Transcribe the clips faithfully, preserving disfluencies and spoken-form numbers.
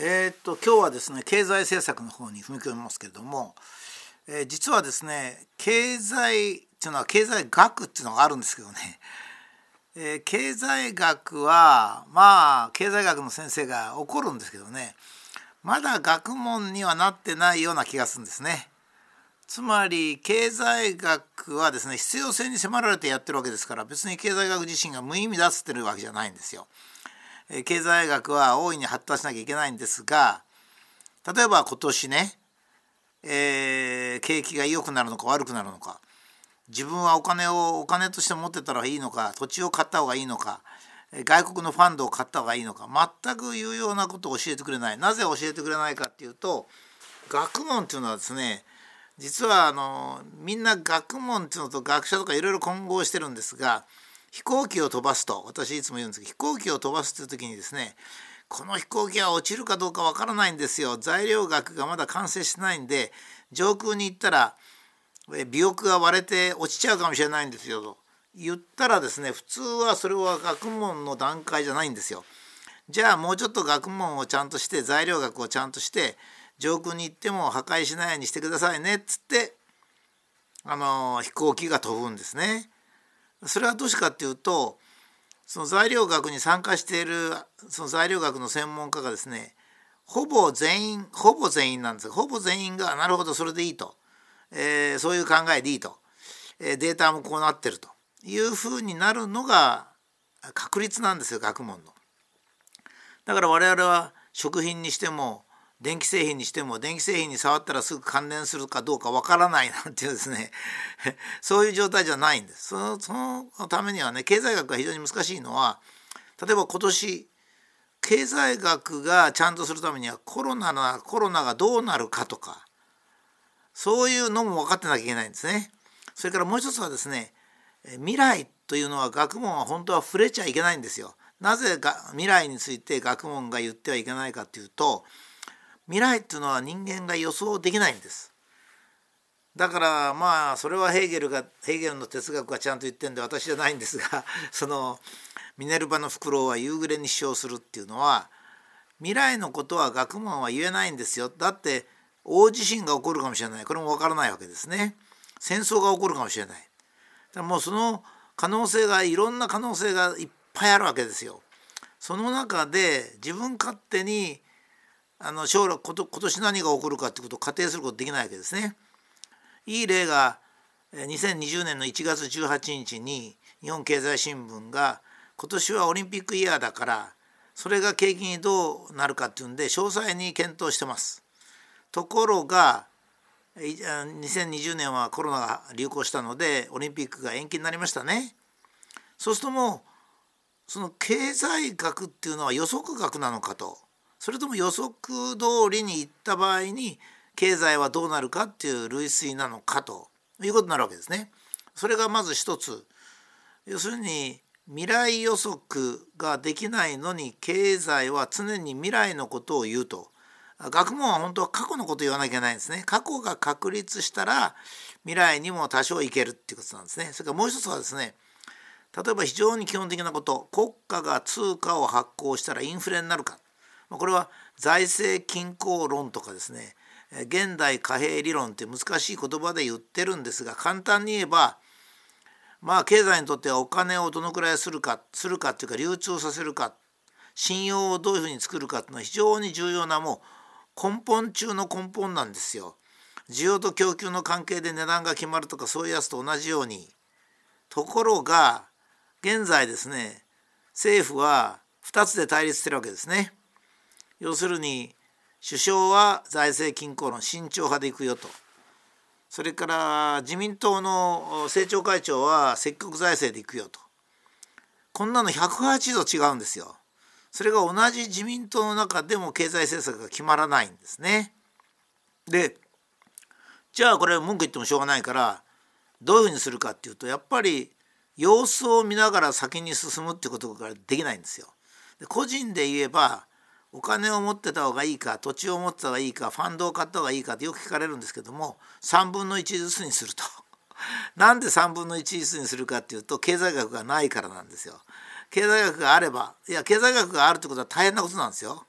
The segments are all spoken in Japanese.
えーっと今日はですね経済政策の方に踏み込みますけれども、えー実はですね経済っていうのは経済学っていうのがあるんですけどね、えー経済学はまあ経済学の先生が怒るんですけどね、まだ学問にはなってないような気がするんですね。つまり経済学はですね必要性に迫られてやってるわけですから、別に経済学自身が無意味だっつってるわけじゃないんですよ。えー経済学は大いに発達しなきゃいけないんですが、例えば今年ね、えー景気が良くなるのか悪くなるのか、自分はお金をお金として持ってたらいいのか、土地を買った方がいいのか、えー外国のファンドを買った方がいいのか、全く有用なことを教えてくれない。なぜ教えてくれないかっていうと、学問っていうのはですね、実はあのみんな学問っていうのと学者とかいろいろ混合してるんですが、飛行機を飛ばすと、私いつも言うんですけど、飛行機を飛ばすという時にですね、この飛行機は落ちるかどうかわからないんですよ。材料学がまだ完成してないんで、上空に行ったらえ尾翼が割れて落ちちゃうかもしれないんですよと言ったらですね、普通はそれは学問の段階じゃないんですよ。じゃあもうちょっと学問をちゃんとして、材料学をちゃんとして上空に行っても破壊しないようにしてくださいねっつって、あの飛行機が飛ぶんですね。それはどうしてかっていうと、その材料学に参加しているその材料学の専門家がですね、ほぼ全員ほぼ全員なんですよ。ほぼ全員がなるほどそれでいいと、えーそういう考えでいいと、えーデータもこうなってるというふうになるのが確率なんですよ、学問の。だから我々は食品にしても電気製品にしても、電気製品に触ったらすぐ関連するかどうかわからないなんていうですねそういう状態じゃないんです。そのそのためにはね、経済学が非常に難しいのは、例えば今年経済学がちゃんとするためにはコロナなコロナがどうなるかとか、そういうのも分かってなきゃいけないんですね。それからもう一つはですね、未来というのは学問は本当は触れちゃいけないんですよ。なぜが未来について学問が言ってはいけないかというと、未来っていうのは人間が予想できないんです。だからまあそれはヘーゲルがヘーゲルの哲学がちゃんと言ってるんで私じゃないんですが、そのミネルヴァのフクロウは夕暮れに死傷するっていうのは、未来のことは学問は言えないんですよ。だって大地震が起こるかもしれない、これもわからないわけですね。戦争が起こるかもしれない。だからもうその可能性が、いろんな可能性がいっぱいあるわけですよ。その中で自分勝手にあの将来こと今年何が起こるかってことを仮定することできないわけですね。いい例がにせんにじゅうねんのいちがつじゅうはちにちに日本経済新聞が、今年はオリンピックイヤーだからそれが景気にどうなるかっていうんで詳細に検討してます。ところがにせんにじゅうねんはコロナが流行したのでオリンピックが延期になりましたね。そうするともうその経済学っていうのは予測学なのかと、それとも予測通りにいった場合に経済はどうなるかっていう類推なのかということになるわけですね。それがまず一つ。要するに未来予測ができないのに経済は常に未来のことを言うと。学問は本当は過去のことを言わなきゃいけないんですね。過去が確立したら未来にも多少いけるっていうことなんですね。それからもう一つはですね、例えば非常に基本的なこと、国家が通貨を発行したらインフレになるか、これは財政均衡論とかですね、現代貨幣理論って難しい言葉で言ってるんですが、簡単に言えばまあ経済にとってはお金をどのくらいするかするかっていうか流通させるか、信用をどういうふうに作るかっていうのは非常に重要な、もう根本中の根本なんですよ。需要と供給の関係で値段が決まるとか、そういうやつと同じように。ところが現在ですね、政府はふたつで対立してるわけですね。要するに首相は財政均衡論、慎重派でいくよと。それから自民党の政調会長は積極財政でいくよと。こんなのひゃくはちじゅうど違うんですよ。それが同じ自民党の中でも経済政策が決まらないんですね。で、じゃあこれ文句言ってもしょうがないからどういうふうにするかっていうと、やっぱり様子を見ながら先に進むってことができないんですよ。で、個人で言えばお金を持ってた方がいいか、土地を持ってた方がいいか、ファンドを買った方がいいかってよく聞かれるんですけども、さんぶんのいちずつにするとなんでさんぶんのいちずつにするかっていうと、経済学がないからなんですよ。経済学があれば、いや経済学があるってことは大変なことなんですよ。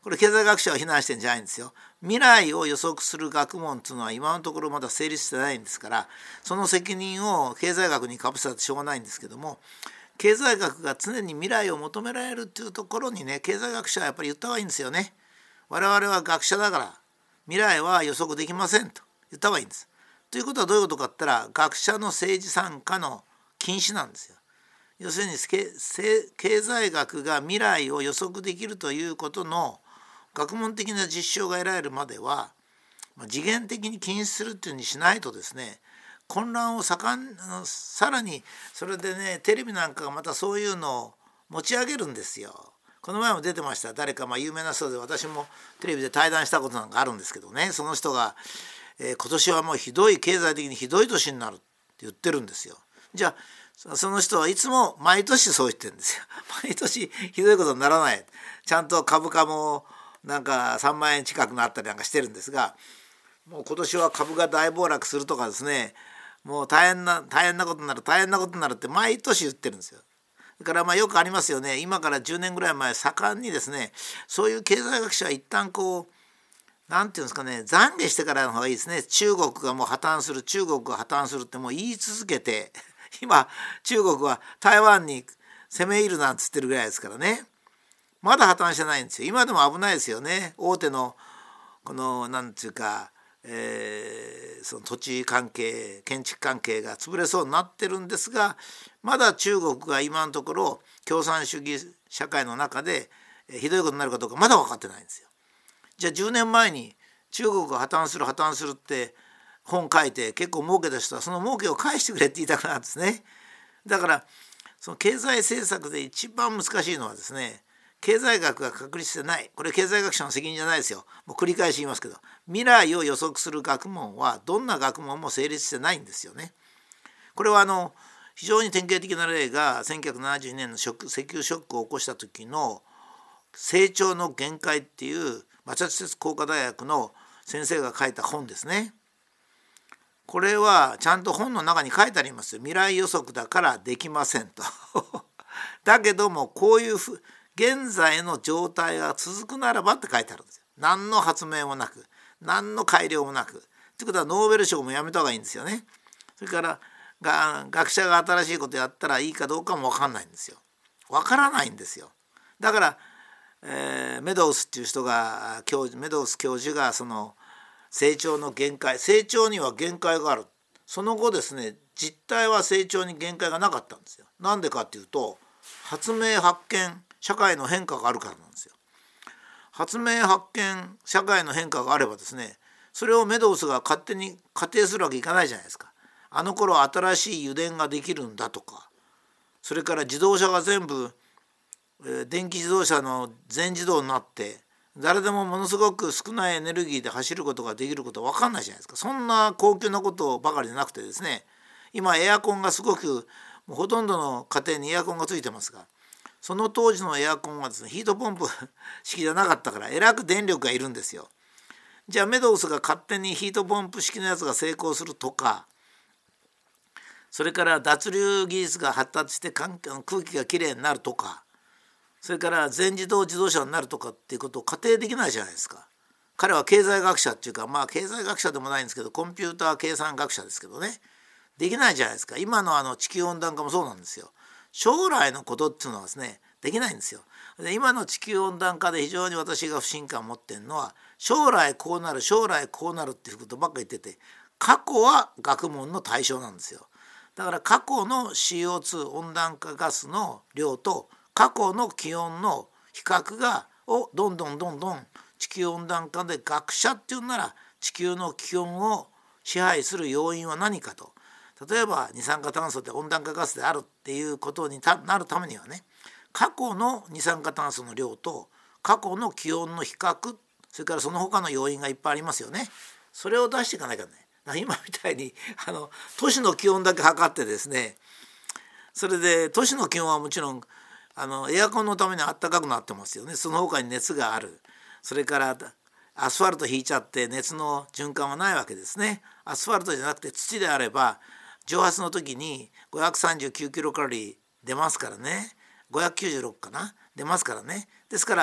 これ経済学者は非難してんじゃないんですよ。未来を予測する学問っていうのは今のところまだ成立してないんですから、その責任を経済学にかぶせたってしょうがないんですけども、経済学が常に未来を求められるっていうところにね、経済学者はやっぱり言った方がいいんですよね。我々は学者だから未来は予測できませんと言った方がいいんです。ということはどういうことかって言ったら、学者の政治参加の禁止なんですよ。要するに経済学が未来を予測できるということの学問的な実証が得られるまでは、次元的に禁止するっていうふうにしないとですね、混乱を盛んさらにそれでね、テレビなんかがまたそういうのを持ち上げるんですよ。この前も出てました。誰かまあ有名な人で、私もテレビで対談したことなんかあるんですけどね、その人が、えー、今年はもうひどい、経済的にひどい年になるって言ってるんですよ。じゃあその人はいつも毎年そう言ってるんですよ。毎年ひどいことにならない。ちゃんと株価もなんかさんまんえん近くなったりなんかしてるんですが、もう今年は株が大暴落するとかですね、もう大変な大変なことになる大変なことになるって毎年言ってるんですよ。だからまあよくありますよね。今からじゅうねんぐらい前、盛んにですね、そういう経済学者は一旦こうなんていうんですかね、懺悔してからの方がいいですね。中国がもう破綻する、中国が破綻するってもう言い続けて、今中国は台湾に攻め入るなんつってるぐらいですからね。まだ破綻してないんですよ。今でも危ないですよね。大手のこのなんていうか、えー、その土地関係、建築関係が潰れそうになってるんですが、まだ中国が今のところ共産主義社会の中でひどいことになるかどうかまだ分かってないんですよ。じゃあじゅうねんまえに中国が破綻する破綻するって本書いて結構儲けた人はその儲けを返してくれって言いたくなるんですね。だからその経済政策で一番難しいのはですね、経済学が確立してない。これ経済学者の責任じゃないですよ。もう繰り返し言いますけど、未来を予測する学問はどんな学問も成立してないんですよね。これはあの非常に典型的な例がせんきゅうひゃくななじゅうにねんの石油ショックを起こした時の成長の限界っていうマサチューセッツ工科大学の先生が書いた本ですね。これはちゃんと本の中に書いてありますよ。未来予測だからできませんと。だけどもこういうふ現在の状態が続くならばって書いてあるんですよ。何の発明もなく、何の改良もなく。ということはノーベル賞もやめた方がいいんですよね。それからが学者が新しいことやったらいいかどうかも分かんないんですよ。分からないんですよ。だから、えー、メドウスっていう人が教授メドウス教授がその成長の限界、成長には限界がある。その後ですね、実態は成長に限界がなかったんですよ。なんでかっていうと、発明発見社会の変化があるからなんですよ。発明発見社会の変化があればですね、それをメドウスが勝手に仮定するわけいかないじゃないですか。あの頃新しい油田ができるんだとか、それから自動車が全部、えー、電気自動車の全自動になって誰でもものすごく少ないエネルギーで走ることができることは分かんないじゃないですか。そんな高級なことばかりじゃなくてですね、今エアコンがすごくもうほとんどの家庭にエアコンがついてますが、その当時のエアコンはですね、ヒートポンプ式じゃなかったからえらく電力がいるんですよ。じゃあメドウスが勝手にヒートポンプ式のやつが成功するとか、それから脱硫技術が発達して空気がきれいになるとか、それから全自動自動車になるとかっていうことを仮定できないじゃないですか。彼は経済学者っていうか、まあ経済学者でもないんですけど、コンピューター計算学者ですけどね、できないじゃないですか。今のあの地球温暖化もそうなんですよ。将来のことっていうのはですね、できないんですよ。で今の地球温暖化で非常に私が不信感を持ってるのは、将来こうなる将来こうなるっていうことばっかり言ってて、過去は学問の対象なんですよ。だから過去の シーオーツー 温暖化ガスの量と過去の気温の比較がをどんどんどんどん地球温暖化で学者っていうなら地球の気温を支配する要因は何かと。例えば二酸化炭素って温暖化ガスであるっていうことになるためにはね、過去の二酸化炭素の量と過去の気温の比較、それからその他の要因がいっぱいありますよね。それを出していかないかね。今みたいにあの都市の気温だけ測ってですね、それで都市の気温はもちろんあのエアコンのためにあったかくなってますよね。その他に熱がある。それからアスファルト引いちゃって熱の循環はないわけですね。アスファルトじゃなくて土であれば蒸発の時にごひゃくさんじゅうきゅうキロカロリー出ますからね。ごひゃくきゅうじゅうろくかな出ますからね。ですから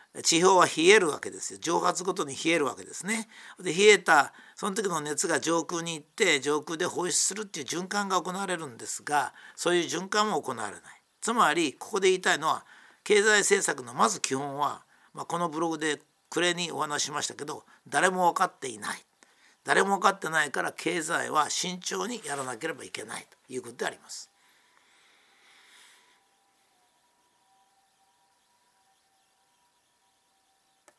地表は冷えるわけですよ。蒸発ごとに冷えるわけですね。で冷えたその時の熱が上空に行って上空で放出するっていう循環が行われるんですが、そういう循環も行われない。つまりここで言いたいのは、経済政策のまず基本は、まあ、このブログで暮れにお話ししましたけど、誰も分かっていない。誰も分かってないから経済は慎重にやらなければいけないということであります。